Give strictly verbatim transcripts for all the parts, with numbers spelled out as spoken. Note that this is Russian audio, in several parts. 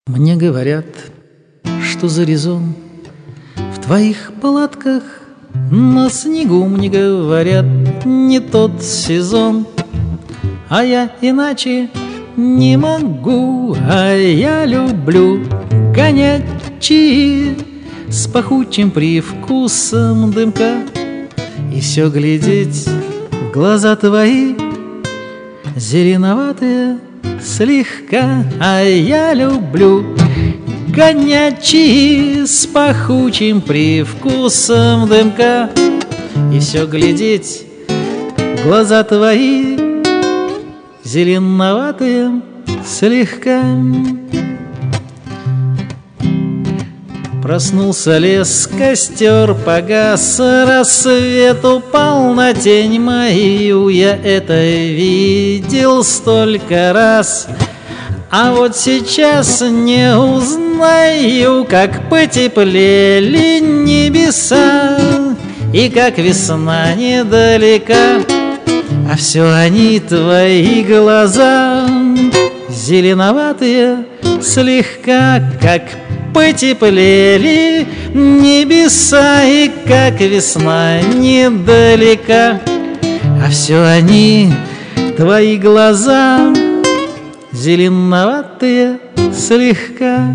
Мне говорят, что за резон в твоих палатках на снегу. Мне говорят, не тот сезон, а я иначе не могу. А я люблю коньячи с пахучим привкусом дымка и все глядеть в глаза твои, зеленоватые слегка. А я люблю коньячи с пахучим привкусом дымка и все глядеть в глаза твои, зеленоватые слегка. Проснулся лес, костер погас, рассвет упал на тень мою. Я это видел столько раз, а вот сейчас не узнаю, как потеплели небеса и как весна недалека. А все они твои глаза, зеленоватые слегка, как потеплели небеса и как весна недалека. А все они твои глаза, зеленоватые слегка.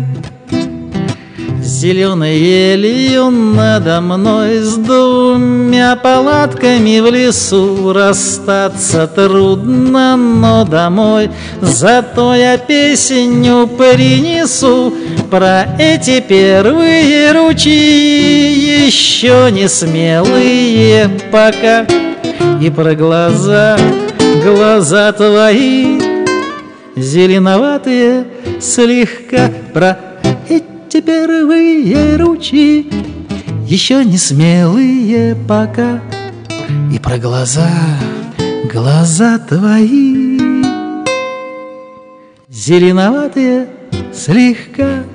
Зеленой елью надо мной с двумя палатками в лесу расстаться трудно, но домой зато я песню принесу про эти первые ручьи, еще не смелые пока, и про глаза, глаза твои, зеленоватые слегка, про эти первые ручьи, еще не смелые пока, и про глаза, глаза твои, зеленоватые слегка.